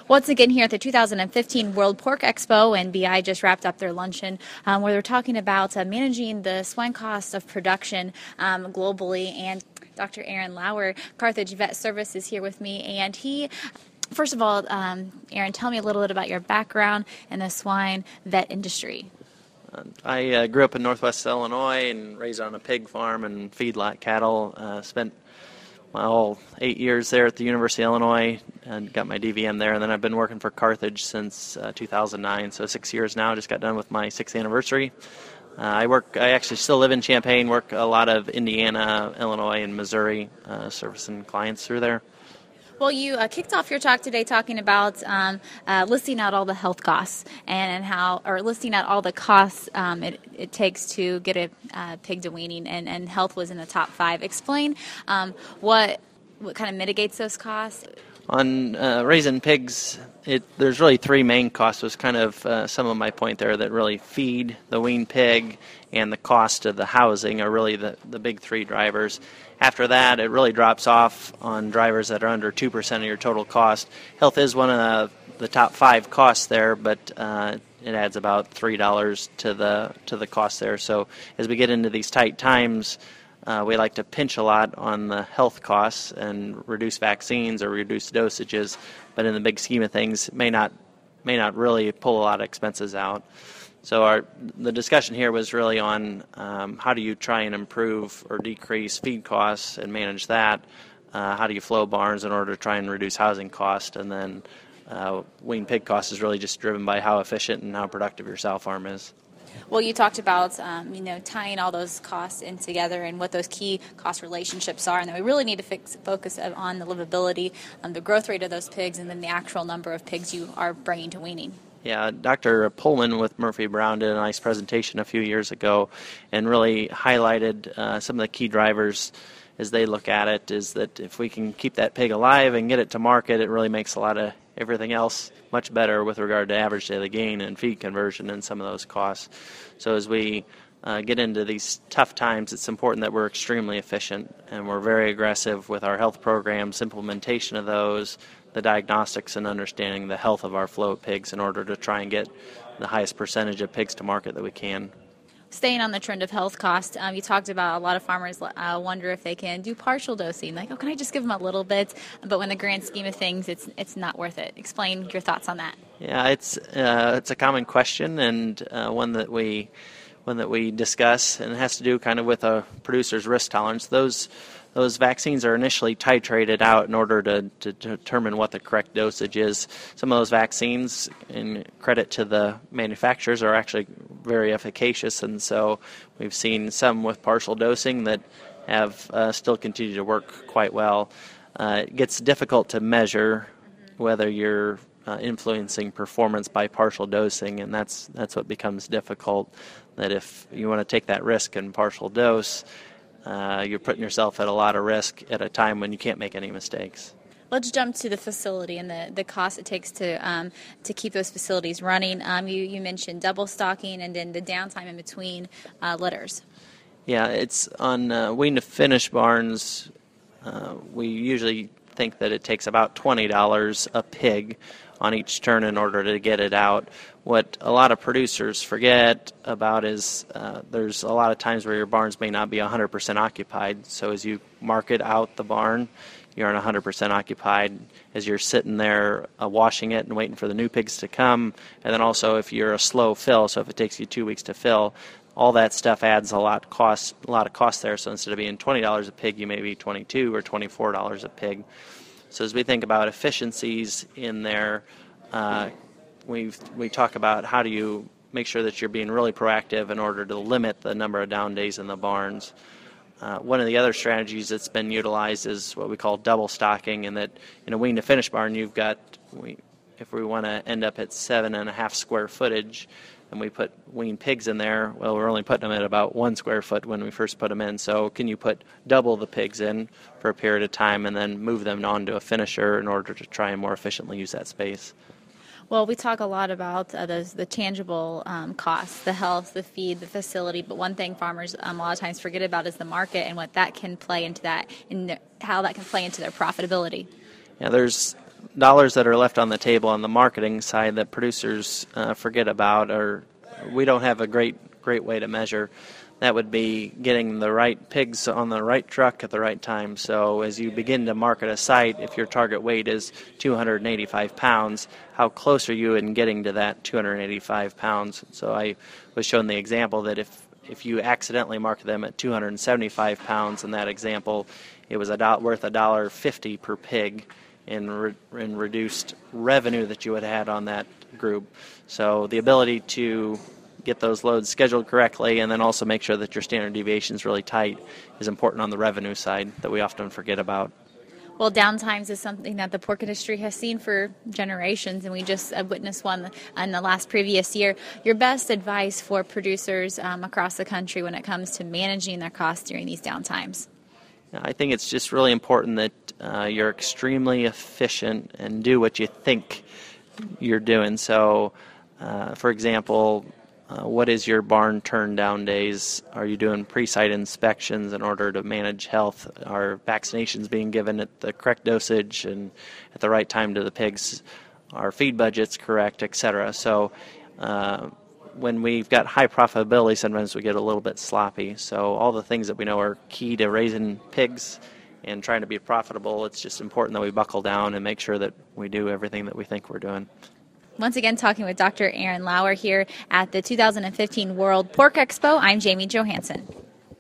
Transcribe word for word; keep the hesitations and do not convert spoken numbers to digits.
Once again here at the two thousand fifteen World Pork Expo, and B I just wrapped up their luncheon um, where they're talking about uh, managing the swine cost of production um, globally. And Doctor Aaron Lauer, Carthage Vet Service, is here with me, and he First of all, um, Aaron, tell me a little bit about your background in the swine vet industry. Uh, I uh, grew up in Northwest Illinois and raised on a pig farm and feedlot cattle. Uh, spent my whole eight years there at the University of Illinois and got my D V M there. And then I've been working for Carthage since uh, two thousand nine, so six years now. Just got done with my sixth anniversary. Uh, I work. I actually still live in Champaign. Work a lot of Indiana, Illinois, and Missouri, uh, servicing clients through there. Well, you uh, kicked off your talk today talking about um, uh, listing out all the health costs and, and how, or listing out all the costs um, it, it takes to get a uh, pig to weaning, and, and health was in the top five. Explain um, what what kind of mitigates those costs. On uh, raising pigs, it, there's really three main costs. Was kind of uh, some of my point there that really feed, the weaned pig, and the cost of the housing are really the, the big three drivers. After that, it really drops off on drivers that are under two percent of your total cost. Health is one of the, the top five costs there, but uh, it adds about three dollars to the to the cost there. So as we get into these tight times, uh, we like to pinch a lot on the health costs and reduce vaccines or reduce dosages, but in the big scheme of things, it may not may not really pull a lot of expenses out. So our the discussion here was really on um, how do you try and improve or decrease feed costs and manage that. Uh, how do you flow barns in order to try and reduce housing cost, and then uh, weaned pig cost is really just driven by how efficient and how productive your sow farm is. Well, you talked about um, you know tying all those costs in together and what those key cost relationships are, and then we really need to fix, focus on the livability, um, the growth rate of those pigs, and then the actual number of pigs you are bringing to weaning. Yeah, Doctor Pullman with Murphy Brown did a nice presentation a few years ago and really highlighted uh, some of the key drivers as they look at it, is that if we can keep that pig alive and get it to market, it really makes a lot of everything else much better with regard to average daily gain and feed conversion and some of those costs. So as we uh, get into these tough times, it's important that we're extremely efficient and we're very aggressive with our health programs, implementation of those, the diagnostics, and understanding the health of our flow of pigs in order to try and get the highest percentage of pigs to market that we can. Staying on the trend of health cost, um, you talked about a lot of farmers uh, wonder if they can do partial dosing. Like, oh, can I just give them a little bit? But when the grand scheme of things, it's it's not worth it. Explain your thoughts on that. Yeah, it's uh, it's a common question, and uh, one that we one that we discuss, and it has to do kind of with a producer's risk tolerance. Those Those vaccines are initially titrated out in order to, to determine what the correct dosage is. Some of those vaccines, in credit to the manufacturers, are actually very efficacious, and so we've seen some with partial dosing that have uh, still continued to work quite well. Uh, it gets difficult to measure whether you're uh, influencing performance by partial dosing, and that's that's what becomes difficult. That if you want to take that risk and partial dose, Uh, you're putting yourself at a lot of risk at a time when you can't make any mistakes. Let's jump to the facility and the, the cost it takes to um, to keep those facilities running. Um, you, you mentioned double stocking and then the downtime in between uh, litters. Yeah, it's on uh, wean to finish barns. Uh, we usually think that it takes about twenty dollars a pig on each turn in order to get it out. What a lot of producers forget about is uh, there's a lot of times where your barns may not be one hundred percent occupied. So as you market out the barn, you aren't one hundred percent occupied as you're sitting there uh, washing it and waiting for the new pigs to come. And then also if you're a slow fill, so if it takes you two weeks to fill, all that stuff adds a lot cost, a lot of cost there. So instead of being twenty dollars a pig, you may be twenty-two dollars or twenty-four dollars a pig. So as we think about efficiencies in there, uh, we we talk about how do you make sure that you're being really proactive in order to limit the number of down days in the barns. Uh, one of the other strategies that's been utilized is what we call double stocking, and that in a wean to finish barn you've got, we, if we want to end up at seven and a half square footage and we put weaned pigs in there, well, we're only putting them at about one square foot when we first put them in. So can you put double the pigs in for a period of time and then move them on to a finisher in order to try and more efficiently use that space? Well, we talk a lot about uh, those, the tangible um, costs, the health, the feed, the facility, but one thing farmers um, a lot of times forget about is the market and what that can play into that, and how that can play into their profitability. Yeah, there's dollars that are left on the table on the marketing side that producers uh, forget about, or we don't have a great great way to measure. That would be getting the right pigs on the right truck at the right time. So as you begin to market a site, if your target weight is two hundred eighty-five pounds, how close are you in getting to that two hundred eighty-five pounds? So I was shown the example that if, if you accidentally market them at two hundred seventy-five pounds, in that example, it was a do- worth one dollar fifty per pig in, re- in reduced revenue that you had had on that group. So the ability to get those loads scheduled correctly and then also make sure that your standard deviation is really tight is important on the revenue side that we often forget about. Well, downtimes is something that the pork industry has seen for generations, and we just uh, witnessed one in the last previous year. Your best advice for producers um, across the country when it comes to managing their costs during these downtimes? I think it's just really important that uh, you're extremely efficient and do what you think you're doing. So, uh, for example, Uh, what is your barn turn down days? Are you doing pre-site inspections in order to manage health? Are vaccinations being given at the correct dosage and at the right time to the pigs? Are feed budgets correct, et cetera? So uh, when we've got high profitability, sometimes we get a little bit sloppy. So all the things that we know are key to raising pigs and trying to be profitable, it's just important that we buckle down and make sure that we do everything that we think we're doing. Once again, talking with Doctor Aaron Lauer here at the two thousand fifteen World Pork Expo, I'm Jamie Johansson.